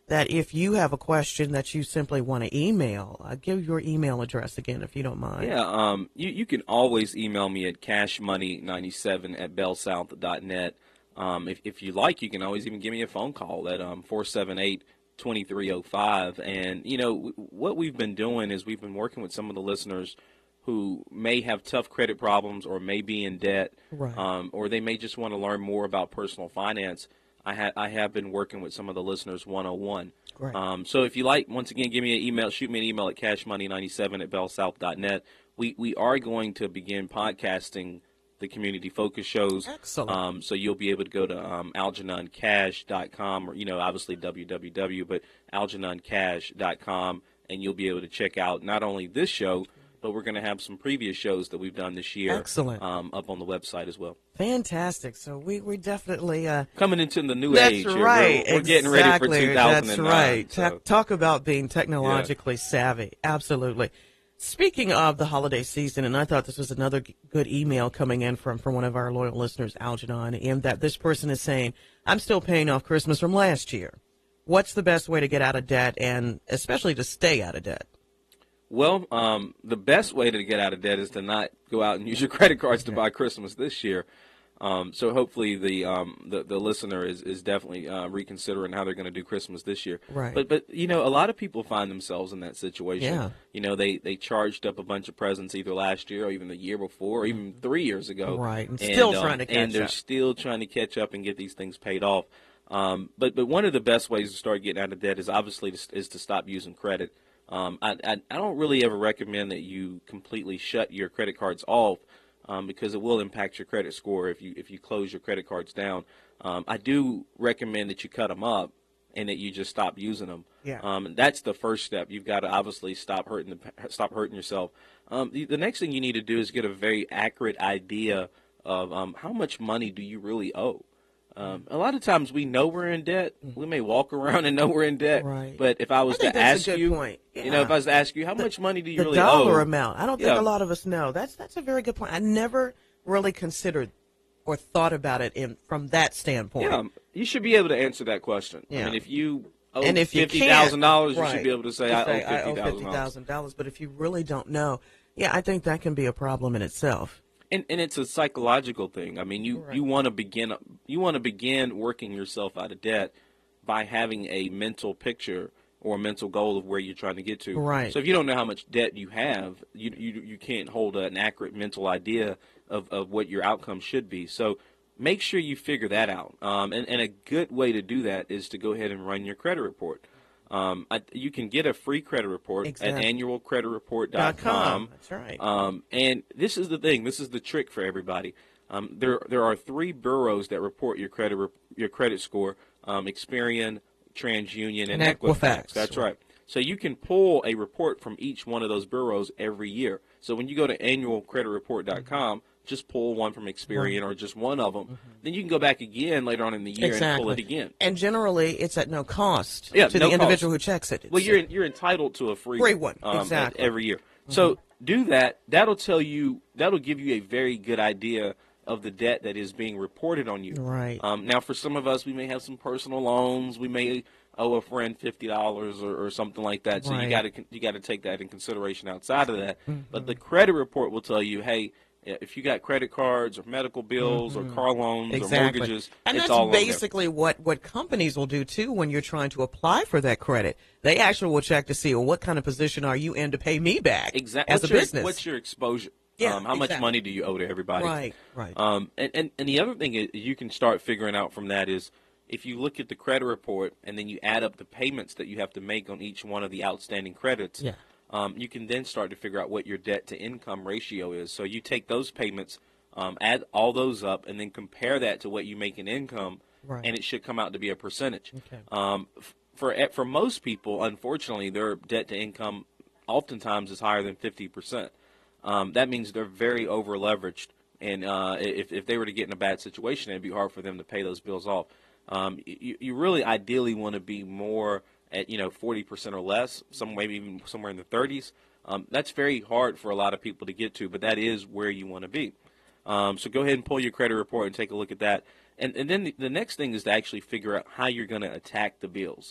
that if you have a question that you simply want to email, uh, give your email address again if you don't mind. Yeah, um, you, you can always email me at cashmoney ninety-seven at bellsouth dot net. Um, if, if you like, you can always even give me a phone call at um, four seven eight, two three zero five. And, you know, w- what we've been doing is we've been working with some of the listeners who may have tough credit problems or may be in debt, Right. um, or they may just want to learn more about personal finance. I, ha- I have been working with some of the listeners one oh one. Great. Um, so if you like, once again, give me an email, shoot me an email at cashmoney ninety-seven at bellsouth dot net. We, we are going to begin podcasting the community focus shows. Excellent. Um, so you'll be able to go to um, algernon cash dot com, or, you know, obviously w w w, but algernon cash dot com, and you'll be able to check out not only this show, but we're going to have some previous shows that we've done this year. Excellent. Um, up on the website as well. Fantastic. So we, we definitely uh, Coming into the new that's age. here. right. We're, we're getting ready for Exactly. two thousand nine. That's right. So. Ta- talk about being technologically savvy. Absolutely. Speaking of the holiday season, and I thought this was another g- good email coming in from, from one of our loyal listeners, Algernon, in that this person is saying, I'm still paying off Christmas from last year. What's the best way to get out of debt and especially to stay out of debt? Well, um, the best way to get out of debt is to not go out and use your credit cards to buy Christmas this year. Um, so hopefully the, um, the the listener is is definitely uh, reconsidering how they're going to do Christmas this year. Right. But but you know, a lot of people find themselves in that situation. Yeah. You know, they they charged up a bunch of presents either last year or even the year before or even three years ago. Right. And still um, trying to catch and they're up. still trying to catch up and get these things paid off. Um, but but one of the best ways to start getting out of debt is obviously to, is to stop using credit. Um, I, I I don't really ever recommend that you completely shut your credit cards off. Um, because it will impact your credit score if you if you close your credit cards down. Um, I do recommend that you cut them up and that you just stop using them. Yeah. Um, and that's the first step. You've got to obviously stop hurting the, stop hurting yourself. Um, the, the next thing you need to do is get a very accurate idea of um, how much money do you really owe. Um, a lot of times we know we're in debt. We may walk around and know we're in debt. Right. But if I was I think to that's ask a good you, point. you know, Yeah. if I was to ask you, how much money do you The really dollar owe? amount. I don't think Yeah. a lot of us know. That's that's a very good point. I never really considered or thought about it in from that standpoint. Yeah, you should be able to answer that question. Yeah. I mean, if you owe And if you fifty thousand dollars, you right, should be able to say, to I say, owe fifty thousand fifty dollars. thousand dollars. But if you really don't know, yeah, I think that can be a problem in itself. And and it's a psychological thing. I mean, you, Right. you want to begin you want to begin working yourself out of debt by having a mental picture or a mental goal of where you're trying to get to. Right. So if you don't know how much debt you have, you you, you can't hold an accurate mental idea of, of what your outcome should be. So make sure you figure that out. Um, and, and a good way to do that is to go ahead and run your credit report. Um, I, you can get a free credit report Exactly. at annual credit report Dot dot com. com. That's right. Um, and this is the thing. This is the trick for everybody. Um, there there are three bureaus that report your credit rep- your credit score: um, Experian, TransUnion, and, And Equifax. Equifax. That's right. So you can pull a report from each one of those bureaus every year. So when you go to annual credit report dot com, just pull one from Experian or just one of them. Then you can go back again later on in the year and pull it again. And generally, it's at no cost Yeah, to no the individual cost. who checks it. Well, It's- you're you're entitled to a free, Free one, um, exactly. every year. So do that. That'll tell you. That'll give you a very good idea of the debt that is being reported on you. Right. Um, now, for some of us, we may have some personal loans. We may owe a friend fifty dollars or, or something like that. So Right. you got to you got to take that in consideration outside of that. But the credit report will tell you, hey, if you got credit cards or medical bills or car loans or Exactly. mortgages, and it's that's all on there. basically what, what companies will do, too, when you're trying to apply for that credit. They actually will check to see, well, what kind of position are you in to pay me back Exactly. as what's a your, business? What's your exposure? Yeah, um, how much exactly. money do you owe to everybody? Right, right. Um, and, and, and the other thing is you can start figuring out from that is if you look at the credit report and then you add up the payments that you have to make on each one of the outstanding credits, Yeah. um, you can then start to figure out what your debt to income ratio is. So you take those payments, um, add all those up, and then compare that to what you make in income, Right. and it should come out to be a percentage. Okay. Um, f- for for most people, unfortunately, their debt to income oftentimes is higher than fifty percent. Um, that means they're very over leveraged, and uh, if if they were to get in a bad situation, it'd be hard for them to pay those bills off. Um, you, you really ideally want to be more at you know forty percent or less, some maybe even somewhere in the thirties. Um, that's very hard for a lot of people to get to, but that is where you want to be. Um, so go ahead and pull your credit report and take a look at that. And, and then the, the next thing is to actually figure out how you're going to attack the bills.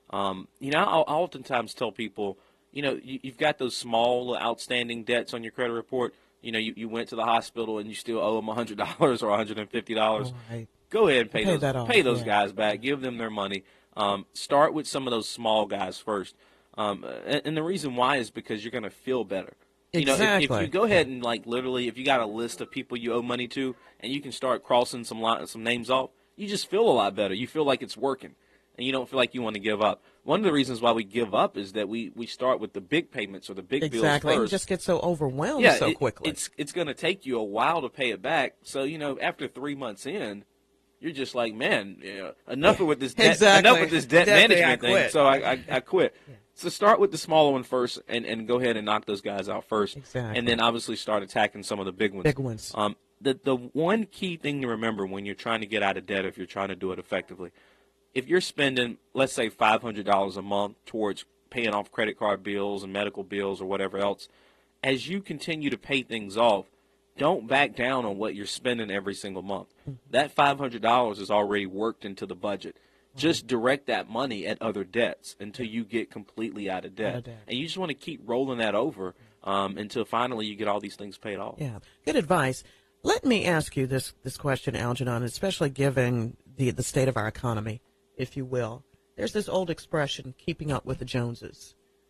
Um, you know, I'll, I'll oftentimes tell people, you know, you, you've got those small outstanding debts on your credit report. You know, you, you went to the hospital and you still owe them one hundred dollars or one hundred fifty dollars. Right. Go ahead and pay, Pay those, that off, pay those yeah. guys back. Give them their money. Um, start with some of those small guys first. Um, and, and the reason why is because you're going to feel better. You know, if, if Exactly. you go ahead and, like, literally, if you got a list of people you owe money to and you can start crossing some li- some names off, you just feel a lot better. You feel like it's working, and you don't feel like you want to give up. One of the reasons why we give up is that we, we start with the big payments or the big Exactly. bills You first. just get so overwhelmed yeah, so it- quickly. It's it's going to take you a while to pay it back. So, you know, after three months in, you're just like, man, you know, enough with this debt, Exactly. enough with this debt Definitely, management I thing. quit. So I, I, I quit. So start with the smaller one first, and, and go ahead and knock those guys out first, Exactly. and then obviously start attacking some of the big ones. Big ones. Um, the the one key thing to remember when you're trying to get out of debt, if you're trying to do it effectively, if you're spending, let's say, five hundred dollars a month towards paying off credit card bills and medical bills or whatever else, as you continue to pay things off, don't back down on what you're spending every single month. That five hundred dollars is already worked into the budget. Just direct that money at other debts until you get completely out of debt. Out of debt. And you just want to keep rolling that over um, until finally you get all these things paid off. Yeah, good advice. Let me ask you this this question, Algernon, especially given the the state of our economy, if you will. There's this old expression, keeping up with the Joneses.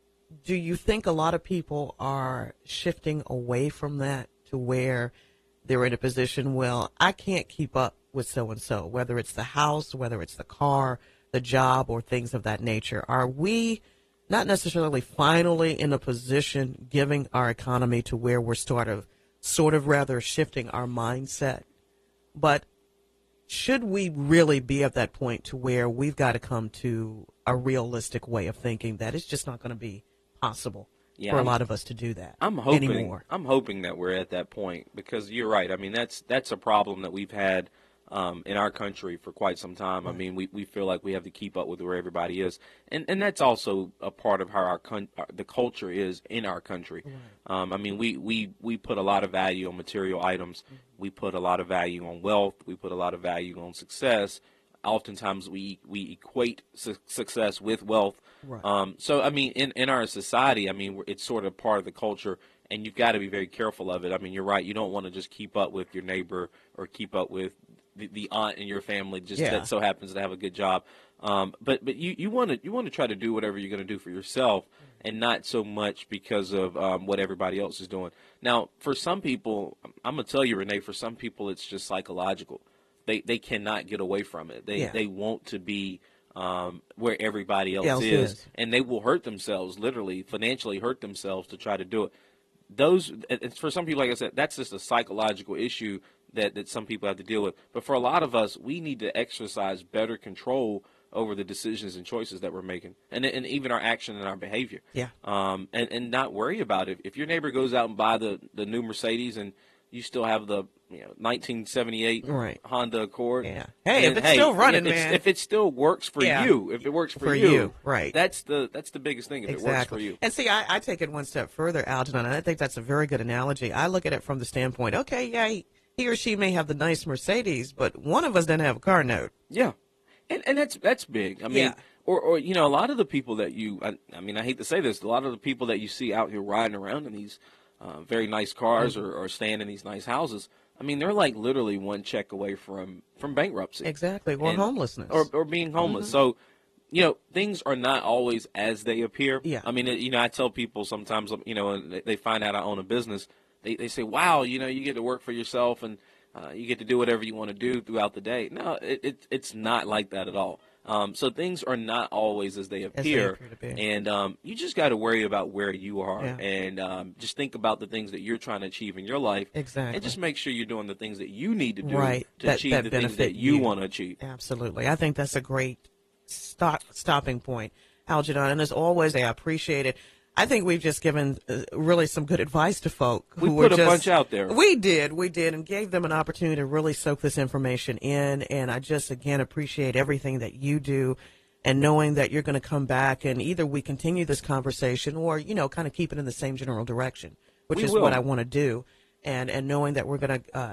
Do you think a lot of people are shifting away from that to where they're in a position, well, I can't keep up with so-and-so, whether it's the house, whether it's the car, the job, or things of that nature? Are we not necessarily finally in a position giving our economy to where we're sort of, sort of rather shifting our mindset? But should we really be at that point to where we've got to come to a realistic way of thinking that it's just not going to be possible Yeah, for a I'm- lot of us to do that I'm hoping anymore? I'm hoping that we're at that point, because you're right. I mean, that's that's a problem that we've had um, in our country for quite some time. I mean, we, we feel like we have to keep up with where everybody is, and and that's also a part of how our con- uh, the culture is in our country. Um, I mean, we, we we put a lot of value on material items. We put a lot of value on wealth. We put a lot of value on success. Oftentimes, we we equate su- success with wealth. Right. Um, so, I mean, in, in our society, I mean, we're- it's sort of part of the culture, and you've got to be very careful of it. I mean, you're right. You don't want to just keep up with your neighbor or keep up with the, the aunt in your family just Yeah. that so happens to have a good job. Um, but but you, you want to you want to try to do whatever you're going to do for yourself, and not so much because of um, what everybody else is doing. Now, for some people, I'm going to tell you, Renee, for some people, it's just psychological. They they cannot get away from it. They Yeah. they want to be um, where everybody else, Else is, is. and they will hurt themselves, literally, financially hurt themselves to try to do it. Those, it's for some people, like I said, that's just a psychological issue that, that some people have to deal with. But for a lot of us, we need to exercise better control over the decisions and choices that we're making, and and even our action and our behavior. Yeah. Um, and, and not worry about it. If your neighbor goes out and buy the, the new Mercedes and you still have the you know nineteen seventy-eight Right. Honda Accord. Yeah. Hey, if then, it's still running, if it's- man. If it still works for Yeah. you, if it works for, For you, you, right. That's the that's the biggest thing. If it works for you. And see, I, I take it one step further, Algernon, and I think that's a very good analogy. I look at it from the standpoint, okay, yeah, he, he or she may have the nice Mercedes, but one of us doesn't have a car note. Yeah, and and that's that's big. I mean, Yeah. or or you know, a lot of the people that you, I, I mean, I hate to say this, a lot of the people that you see out here riding around in these uh, very nice cars or, or staying in these nice houses, I mean, they're like literally one check away from from bankruptcy. Exactly, or And- homelessness. or or being homeless. So, you know, things are not always as they appear. Yeah. I mean, you know, I tell people sometimes, you know, when they- they find out I own a business, they they say, "Wow, you know, you get to work for yourself and uh, you get to do whatever you want to do throughout the day." No, it, it it's not like that at all. Um, so things are not always as they appear, appear to be. and um, you just got to worry about where you are, Yeah. and um, just think about the things that you're trying to achieve in your life, Exactly. and just make sure you're doing the things that you need to do Right, to that- achieve that the things benefit that you you. want to achieve. Absolutely. I think that's a great stop, stopping point, Algernon. And as always, I appreciate it. I think we've just given uh, really some good advice to folk We who put were a just, bunch out there. We did, we did, and gave them an opportunity to really soak this information in. And I just, again, appreciate everything that you do, and knowing that you're going to come back and either we continue this conversation or, you know, kind of keep it in the same general direction, which We is will. what I want to do. And, and knowing that we're going to uh,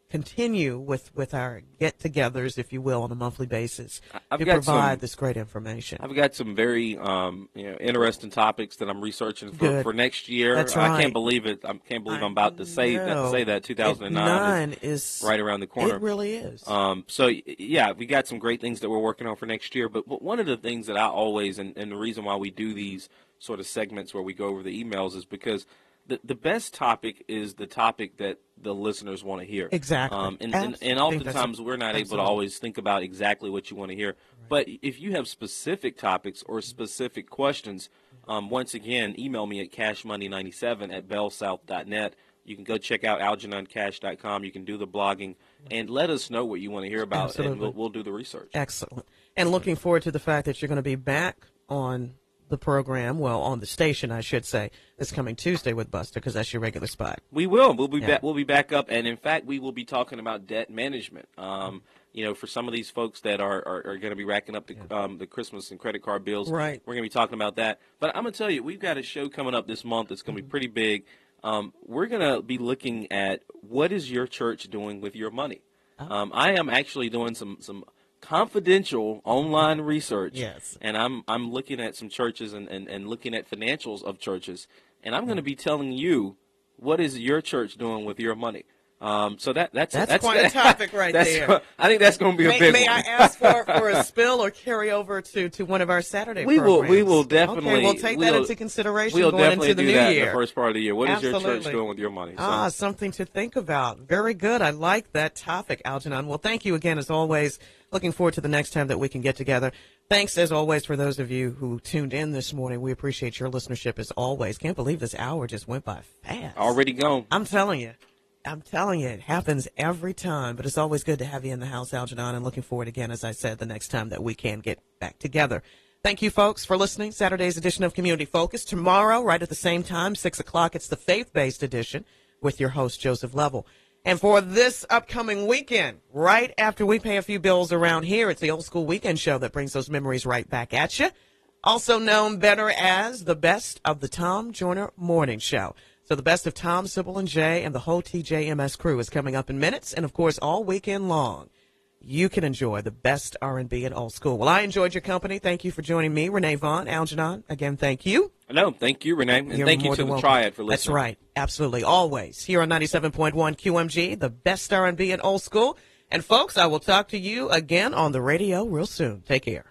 continue with, with our get-togethers, if you will, on a monthly basis I've to got provide some, this great information. I've got some very um, you know, interesting topics that I'm researching for, Good. for next year. That's I right. can't believe it. I can't believe I I'm about to say that. know. Say that two thousand nine Nine is, is right around the corner. It really is. Um, so y- yeah, we got some great things that we're working on for next year. But, but one of the things that I always, and, and the reason why we do these sort of segments where we go over the emails is because the the best topic is the topic that the listeners want to hear. Exactly. Um, and, Abs- and, and I think that's oftentimes a- we're not able to absolutely. always think about exactly what you want to hear. But if you have specific topics or specific questions, um, once again, email me at cash money ninety-seven at bell south dot net. You can go check out algernon cash dot com. You can do the blogging and let us know what you want to hear about, Absolutely. and we'll, we'll do the research. Excellent. And looking forward to the fact that you're going to be back on the program, well, on the station, I should say, this coming Tuesday with Buster, because that's your regular spot. We will. We'll be Yeah. back. We'll be back up, and in fact, we will be talking about debt management. Um, you know, for some of these folks that are are, are going to be racking up the um, the Christmas and credit card bills, Right. We're going to be talking about that. But I'm going to tell you, we've got a show coming up this month that's going to be pretty big. Um, we're going to be looking at what is your church doing with your money. Um, I am actually doing some some confidential online research. Yes. And I'm I'm looking at some churches and, and, and looking at financials of churches, and I'm going to be telling you what is your church doing with your money. Um, so that that's That's that's quite a topic right that's, there. I think that's going to be a May, big may one. I ask for, for a spill or carry over to, to one of our Saturday We will- programs? we will definitely- Okay, we'll take that we'll- into consideration We'll going definitely into the do new that year. in the first part of the year. What is your church Absolutely. doing with your money? So, Ah, something to think about. Very good. I like that topic, Algernon. Well, thank you again, as always. Looking forward to the next time that we can get together. Thanks, as always, for those of you who tuned in this morning. We appreciate your listenership, as always. Can't believe this hour just went by fast. already gone. I'm telling you. I'm telling you, it happens every time. But it's always good to have you in the house, Algernon, and looking forward again, as I said, the next time that we can get back together. Thank you, folks, for listening. Saturday's edition of Community Focus. Tomorrow, right at the same time, six o'clock, it's the faith-based edition with your host, Joseph Lovell. And for this upcoming weekend, right after we pay a few bills around here, it's the Old School Weekend Show that brings those memories right back at you. Also known better as the Best of the Tom Joyner Morning Show. So the best of Tom, Sybil, and Jay and the whole T J M S crew is coming up in minutes. And, of course, all weekend long, you can enjoy the best R and B and old school. Well, I enjoyed your company. Thank you for joining me, Renee Vaughn, Algernon. Again, thank you. No, thank you, Renee, and You're thank you more to than the welcome. Triad for listening. That's right. Absolutely. Always. Here on ninety-seven point one Q M G, the best R and B and old school. And, folks, I will talk to you again on the radio real soon. Take care.